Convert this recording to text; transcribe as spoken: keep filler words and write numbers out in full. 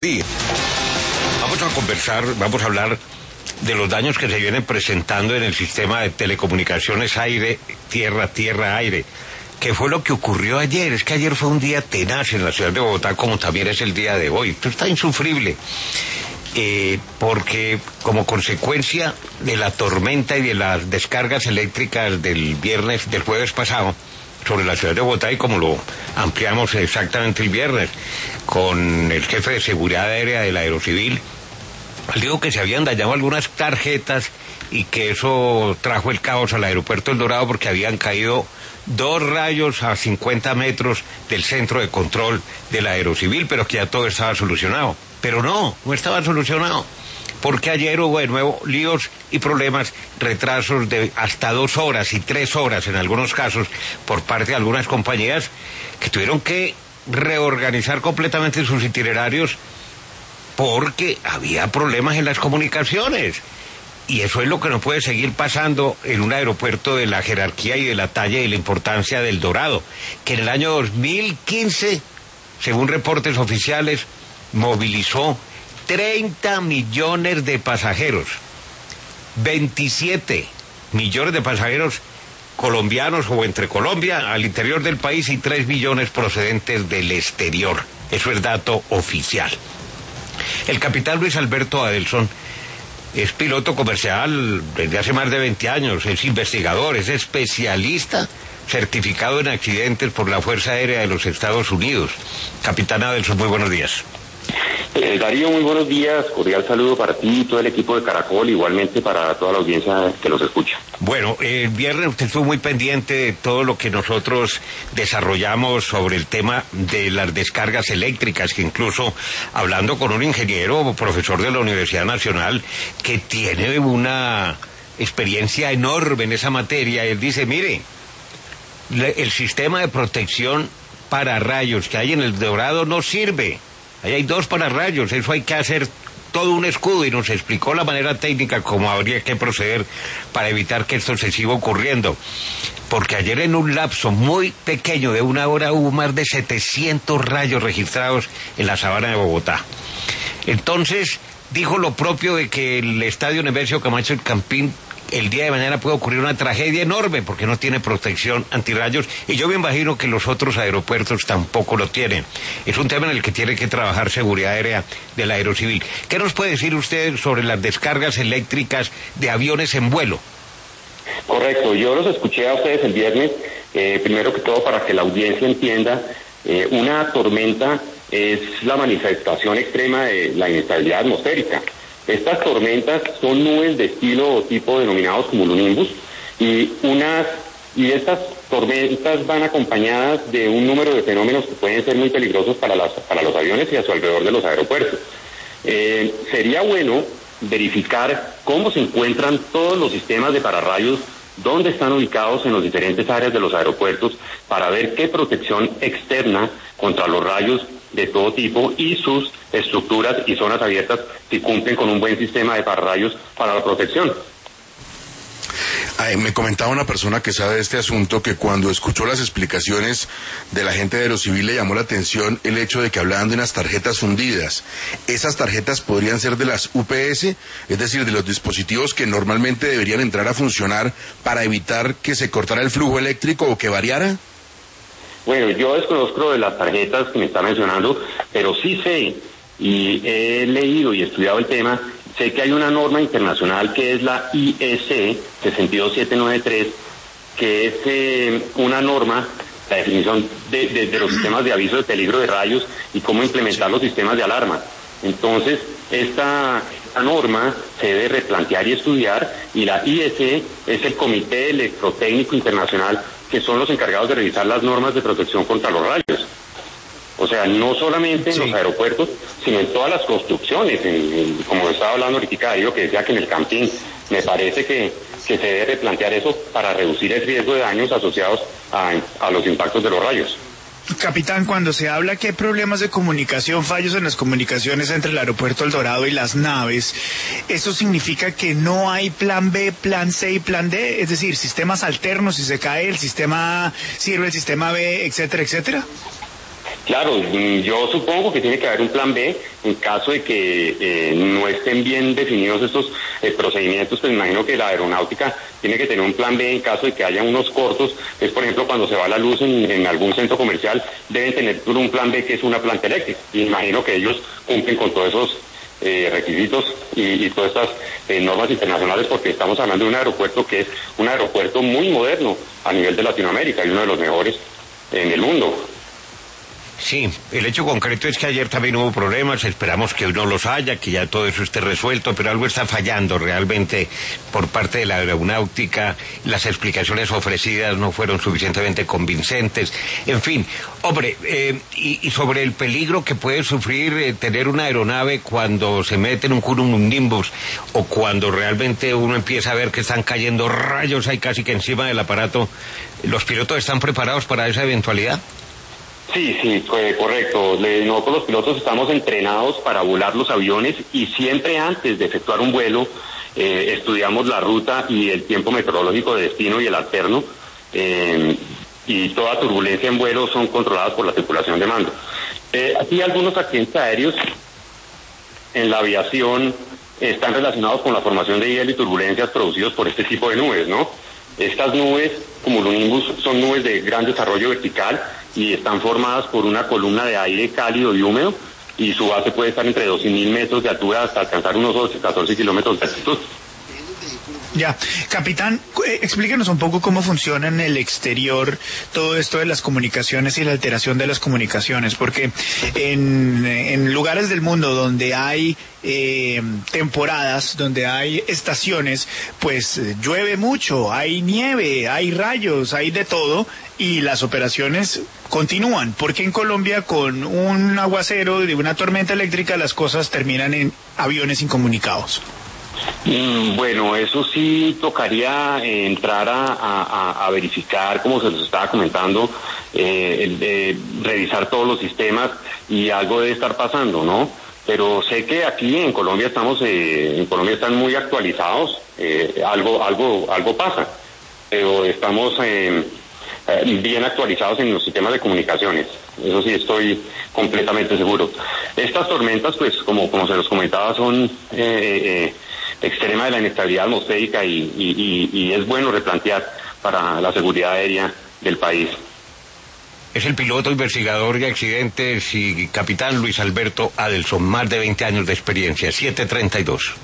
Sí. Vamos a conversar, vamos a hablar de los daños que se vienen presentando en el sistema de telecomunicaciones aire, tierra, tierra, aire. ¿Qué fue lo que ocurrió ayer? Es que ayer fue un día tenaz en la ciudad de Bogotá, como también es el día de hoy. Esto está insufrible. Eh, porque como consecuencia de la tormenta y de las descargas eléctricas del viernes, del jueves pasado, sobre la ciudad de Bogotá, y como lo ampliamos exactamente el viernes con el jefe de seguridad aérea del Aerocivil, dijo que se habían dañado algunas tarjetas y que eso trajo el caos al aeropuerto El Dorado porque habían caído dos rayos a cincuenta metros del centro de control del Aerocivil, pero que ya todo estaba solucionado. Pero no, no estaba solucionado, porque ayer hubo de nuevo líos y problemas, retrasos de hasta dos horas y tres horas en algunos casos por parte de algunas compañías que tuvieron que reorganizar completamente sus itinerarios porque había problemas en las comunicaciones. Y eso es lo que no puede seguir pasando en un aeropuerto de la jerarquía y de la talla y la importancia del Dorado, que en el año dos mil quince, según reportes oficiales, movilizó treinta millones de pasajeros, veintisiete millones de pasajeros colombianos o entre Colombia al interior del país y tres millones procedentes del exterior. Eso es dato oficial. El capitán Luis Alberto Adelson es piloto comercial desde hace más de veinte años, es investigador, es especialista certificado en accidentes por la Fuerza Aérea de los Estados Unidos. Capitán Adelson, muy buenos días. Eh, Darío, muy buenos días, cordial saludo para ti y todo el equipo de Caracol, igualmente para toda la audiencia que los escucha. Bueno, el viernes usted estuvo muy pendiente de todo lo que nosotros desarrollamos sobre el tema de las descargas eléctricas, que incluso hablando con un ingeniero, profesor de la Universidad Nacional, que tiene una experiencia enorme en esa materia, él dice, mire, el sistema de protección para rayos que hay en el Dorado no sirve. Ahí hay dos pararrayos, eso hay que hacer todo un escudo, y nos explicó la manera técnica cómo habría que proceder para evitar que esto se siga ocurriendo. Porque ayer en un lapso muy pequeño de una hora hubo más de setecientos rayos registrados en la sabana de Bogotá. Entonces dijo lo propio de que el estadio Nemesio Camacho El Campín el día de mañana puede ocurrir una tragedia enorme porque no tiene protección antirrayos, y yo me imagino que los otros aeropuertos tampoco lo tienen. Es un tema en el que tiene que trabajar seguridad aérea del Aerocivil. ¿Qué nos puede decir usted sobre las descargas eléctricas de aviones en vuelo? Correcto, yo los escuché a ustedes el viernes, eh, primero que todo para que la audiencia entienda, eh, una tormenta es la manifestación extrema de la inestabilidad atmosférica. Estas tormentas son nubes de estilo o tipo denominados cumulonimbus, y unas y estas tormentas van acompañadas de un número de fenómenos que pueden ser muy peligrosos para las para los aviones y a su alrededor de los aeropuertos. Eh, sería bueno verificar cómo se encuentran todos los sistemas de pararrayos, dónde están ubicados en las diferentes áreas de los aeropuertos, para ver qué protección externa contra los rayos de todo tipo y sus estructuras y zonas abiertas si cumplen con un buen sistema de pararrayos para la protección. Ay, me comentaba una persona que sabe de este asunto que cuando escuchó las explicaciones de la gente de Aerocivil le llamó la atención el hecho de que hablaban de unas tarjetas fundidas. ¿Esas tarjetas podrían ser de las U P S? Es decir, de los dispositivos que normalmente deberían entrar a funcionar para evitar que se cortara el flujo eléctrico o que variara. Bueno, yo desconozco de las tarjetas que me está mencionando, pero sí sé y he leído y estudiado el tema. Sé que hay una norma internacional que es la I E C sesenta y dos setecientos noventa y tres, que es eh, una norma, la definición de, de, de los sistemas de aviso de peligro de rayos y cómo implementar los sistemas de alarma. Entonces, esta, esta norma se debe replantear y estudiar, y la I E C es el Comité Electrotécnico Internacional, que son los encargados de revisar las normas de protección contra los rayos. O sea, no solamente en sí. los aeropuertos, sino en todas las construcciones, en, en, como estaba hablando ahorita, yo que decía que en el camping, me parece que, que se debe replantear eso para reducir el riesgo de daños asociados a, a los impactos de los rayos. Capitán, cuando se habla que hay problemas de comunicación, fallos en las comunicaciones entre el aeropuerto El Dorado y las naves, ¿eso significa que no hay plan B, plan C y plan D? Es decir, sistemas alternos, si se cae el sistema A, sirve el sistema B, etcétera, etcétera. Claro, yo supongo que tiene que haber un plan B en caso de que eh, no estén bien definidos estos eh, procedimientos. Pues imagino que la aeronáutica tiene que tener un plan B en caso de que haya unos cortos. Es, por ejemplo, cuando se va la luz en, en algún centro comercial, deben tener un plan B que es una planta eléctrica. Y imagino que ellos cumplen con todos esos eh, requisitos y, y todas estas eh, normas internacionales, porque estamos hablando de un aeropuerto que es un aeropuerto muy moderno a nivel de Latinoamérica y uno de los mejores en el mundo. Sí, el hecho concreto es que ayer también hubo problemas, esperamos que hoy no los haya, que ya todo eso esté resuelto, pero algo está fallando realmente por parte de la aeronáutica, las explicaciones ofrecidas no fueron suficientemente convincentes, en fin, hombre, eh, y, y sobre el peligro que puede sufrir eh, tener una aeronave cuando se mete en un cumulonimbus o cuando realmente uno empieza a ver que están cayendo rayos ahí casi que encima del aparato, ¿los pilotos están preparados para esa eventualidad? Sí, sí, correcto. Nosotros los pilotos estamos entrenados para volar los aviones y siempre antes de efectuar un vuelo eh, estudiamos la ruta y el tiempo meteorológico de destino y el alterno, eh, y toda turbulencia en vuelo son controladas por la tripulación de mando. Eh, aquí algunos accidentes aéreos en la aviación están relacionados con la formación de hielo y turbulencias producidos por este tipo de nubes, ¿no? Estas nubes, cumulonimbus, son nubes de gran desarrollo vertical y están formadas por una columna de aire cálido y húmedo, y su base puede estar entre doce mil metros de altura hasta alcanzar unos ocho, catorce kilómetros de altitud. Ya, capitán, eh, explíquenos un poco cómo funciona en el exterior todo esto de las comunicaciones y la alteración de las comunicaciones, porque en, en lugares del mundo donde hay eh, temporadas, donde hay estaciones, pues eh, llueve mucho, hay nieve, hay rayos, hay de todo, y las operaciones continúan, porque en Colombia con un aguacero de una tormenta eléctrica las cosas terminan en aviones incomunicados. Mm, bueno, eso sí tocaría eh, entrar a, a, a verificar, como se los estaba comentando, eh, el, eh, revisar todos los sistemas, y algo debe estar pasando, ¿no? Pero sé que aquí en Colombia estamos, eh, en Colombia están muy actualizados, eh, algo, algo, algo pasa, pero estamos eh, eh, bien actualizados en los sistemas de comunicaciones. Eso sí, estoy completamente seguro. Estas tormentas, pues, como, como se los comentaba, son eh, eh, extrema de la inestabilidad atmosférica, y, y, y, y es bueno replantear para la seguridad aérea del país. Es el piloto, investigador de accidentes y capitán Luis Alberto Adelson, más de veinte años de experiencia, siete treinta y dos.